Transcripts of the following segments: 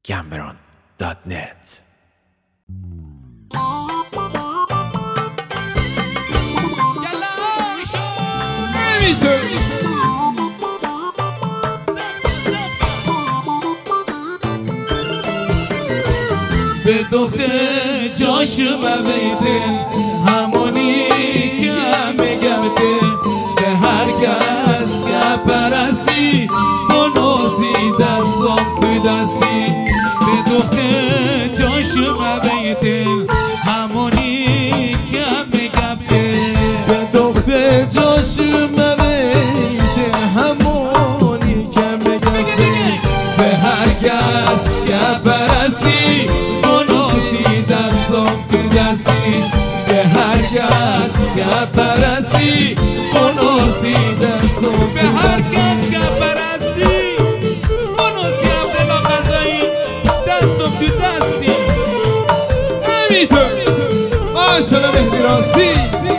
gambron.net. به دختر جاشو بیدن همونی که میگم به هر کس که پرسی بنوزی دستم تو دستی به دختر جاشو بیدن همونی که میگم به دختر جاشو بیدن همونی که میگم به هر کس که پرسی به هر کس که پرستی بنوزی دستم به هر کس که پرستی بنوزی عبدالله قضایی دستم تو دستی همینطور ماشالله مهدی راسی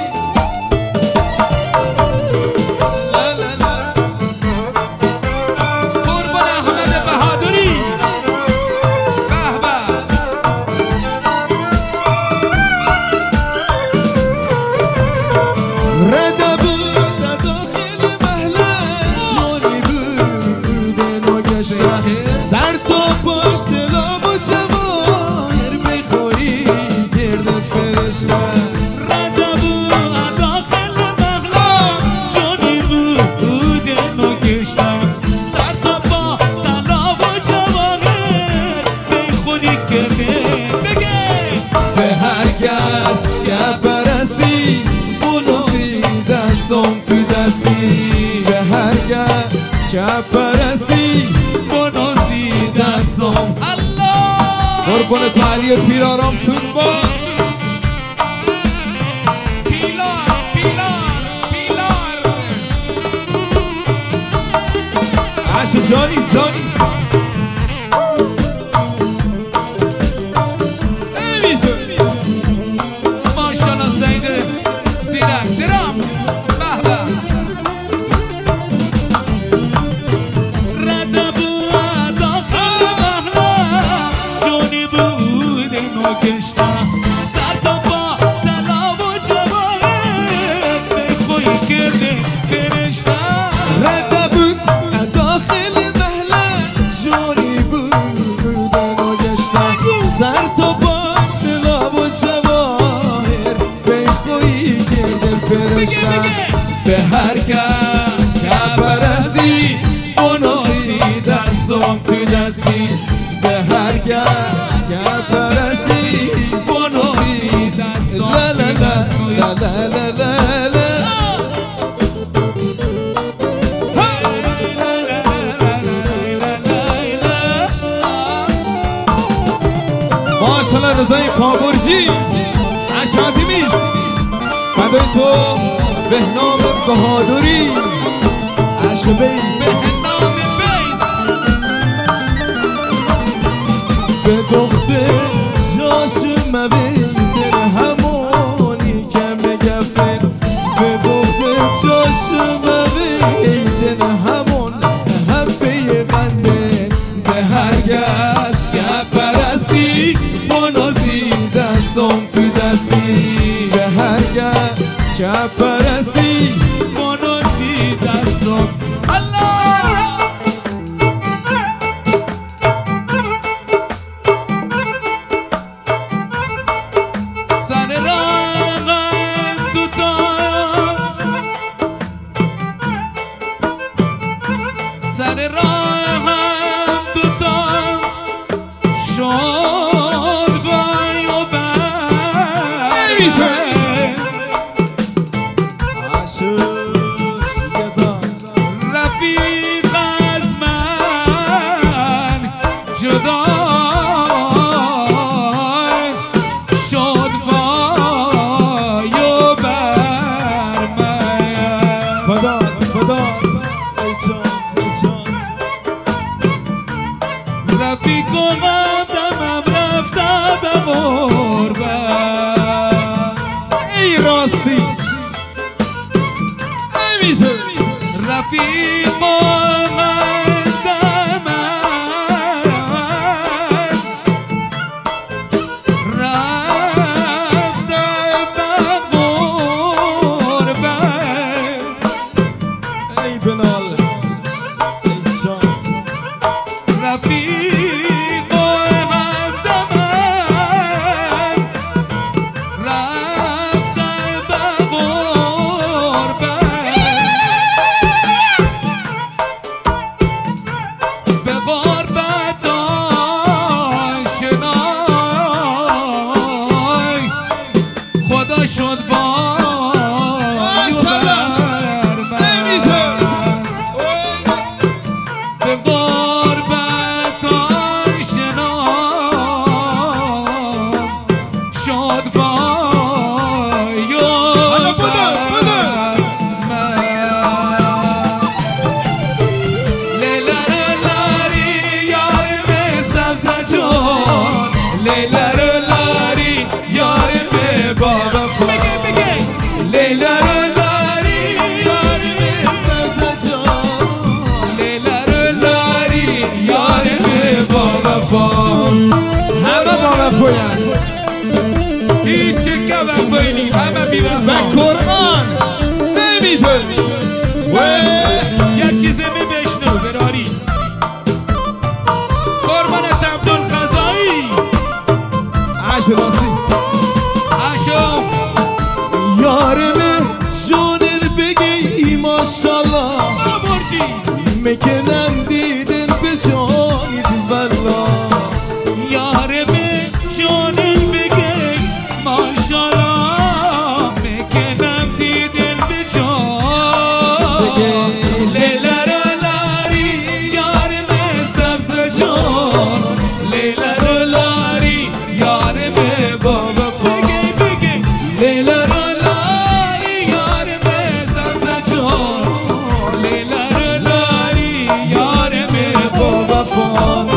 سر تو پشت لاب و جواهر میخوری گرد فرشته رده بود داخل مغلام جانی بود نگشتم سر تو با طلا و جواهر میخوری گرد بگه به هر کس که پرسی بنوزی دستم تو دستی به هر کس که پرسی بنوزی دستم الله قربون تو علی پیرارم تون با پیلار پیلار پیلار عشق جانی جانی ماشالله سیده زیرک درام سر تو پشت لاب و جواهر بخویی که دل فرشتم به هر کس که پرسی بنوزی دستم تو دستی به هر کس که پرسی بنوزی دستم لا لا لا لا لا لا لا ماشالله رضای پابرجی اشادی میز فدای تو بهنام بهادری اشبیز بهنام بیز به دختر جاشو مبیدن همونی که مگفن به دختر جاشو مبیدن همون حرفه بنده به هر کس که پرسی بنوزی دستم تو دستی به هر کس که پرستی بنوزی دستم الله سر راهم دوتا سر راهم دوتا شد وای و بر رفیق از من جدا شد وای و بر من فدات فدات ای جان رفیق و قدمم رفتم بر ای راستی رفیق با من محمد عبدالخزایی عاش راسي عاشو يارمه شون البقي ما شاء الله برجي مكنم ديدن بجاني تبلا يارمي شون البقي ما شاء الله مكنم ديدن بجاني ليلة رولاري يارمي سبز جان ليلة رولاري يارمي بابا فوق ليلة رولاري يارمي سبز جان ليلة رولاري يارمي بابا فوق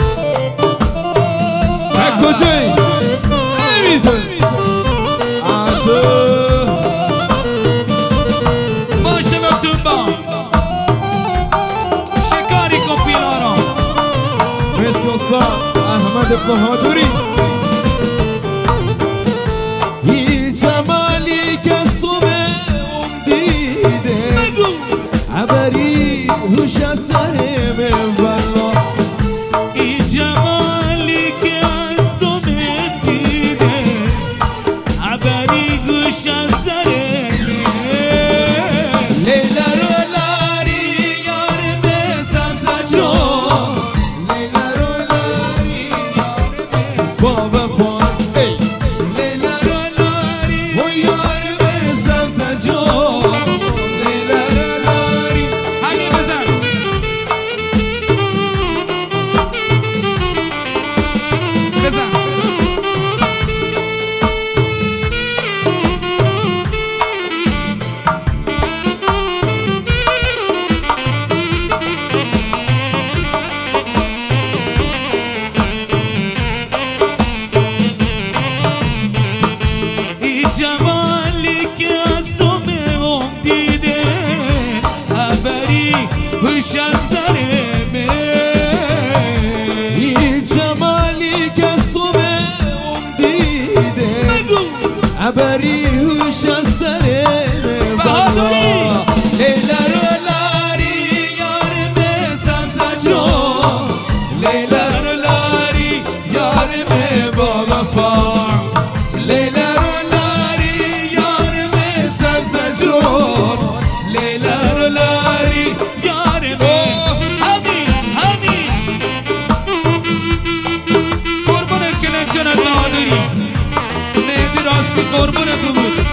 كوچه نمیتون عاشق ماشاءالله توبا شکاری کن پیلاران مرسی استاد احمد بهادری هی جمالی که صبح دیده عبری هوش سر من والله ای جمالی که از تو من دیده عبری گوش از سره لیلا رو لاری یار بساز جان لیلا رو لاری یار بابا فان ای لیلا رو لاری و یار بساز جان لیلا رو لاری همین بزن بزن ای جمالی که از تو مهم دیده خبری هوش از سر ای جمالی که صبح دیده عبری هوش از سر بهادری. لیلا رو لاری یار بساز جان لیلا رو لاری یار به بابا فان لیلا رو لاری یار بساز جان لیلا رو لاری یار همین قربون کلنچنت بهادری مهدی راستی قربون تو بود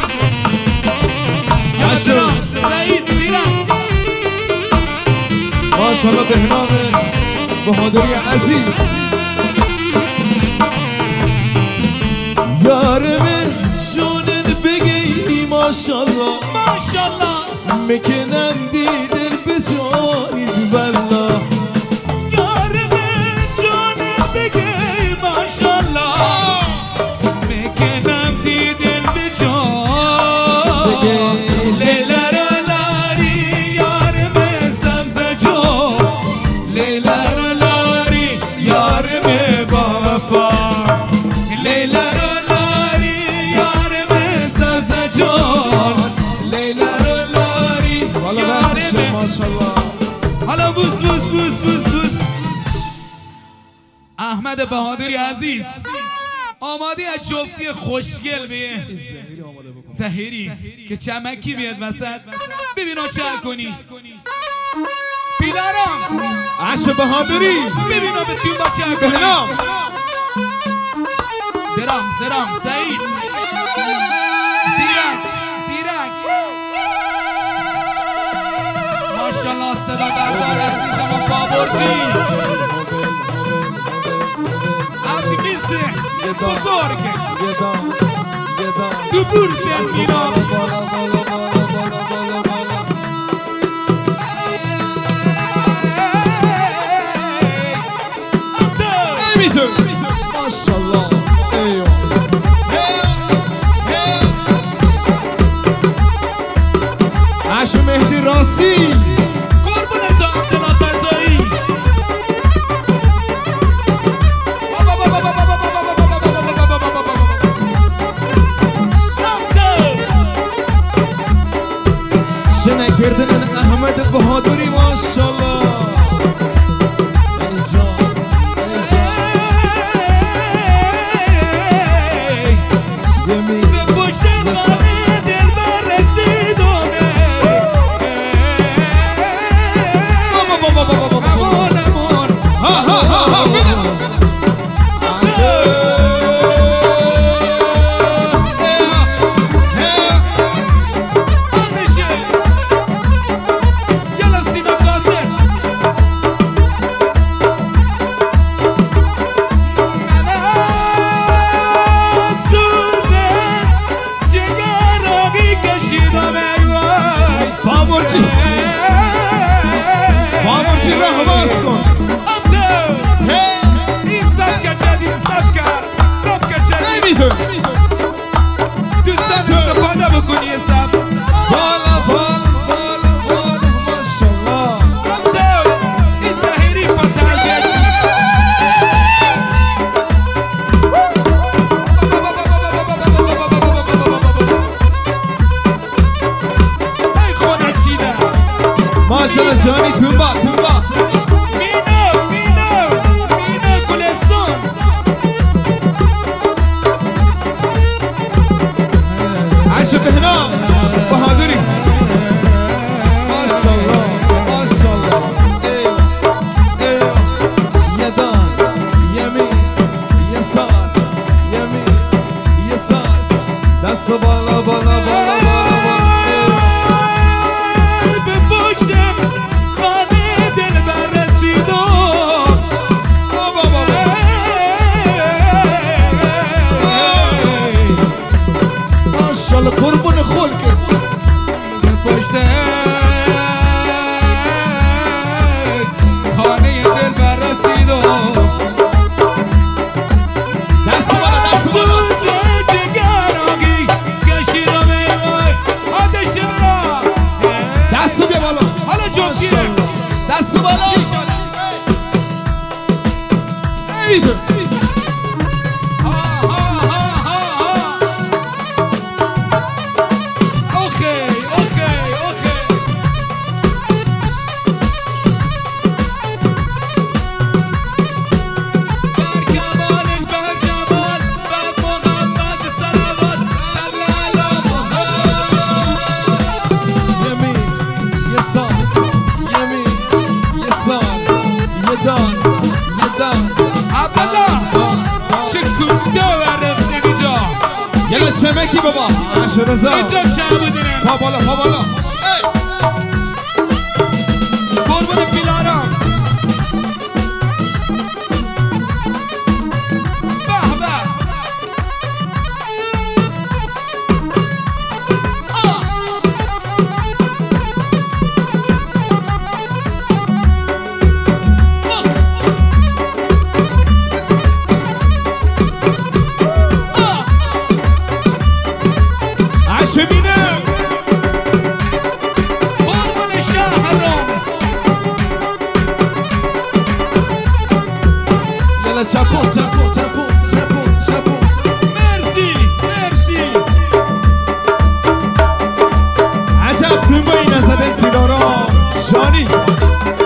عاشق. سعید زیرک ماشاءالله بهنام بهادری عزیز یارمه شونن بگی ماشاءالله ماشاءالله مکنم دیدن به جانید والله یارم جانم بگه ماشاءالله میکنم دیدن به جان لیلا رو لاری یارم سبز جان لیلا رو لاری یارم با وفا لیلا رو لاری یارم سبز جان لیلا رو لاری یارم ماشاءالله حالا بوس احمد بهادری عزیز آماده از جفتی خوشگل به زهیری که چمکی بیاد وسط ببینو چل کنی پیلارم عاش بهادری ببینو به تیم با چل کنی بهنام زرام سعید زیرک ماشاءالله صدا بردار عزیزم بابرجی عبدالقیس بزرگ تو بورس ایران نمیتون ماشاءالله ایو عاش مهدی راسی قربون تو عبدالقیس یکی بابا عاشرزا نجات شهبودینم پا بالا پا بالا قربون پیلارم به به عشبینم قربون شهرم یلا چپو چپو چپو چپو چپو مرسی مرسی عجب توی با این نزده پیلارا شانی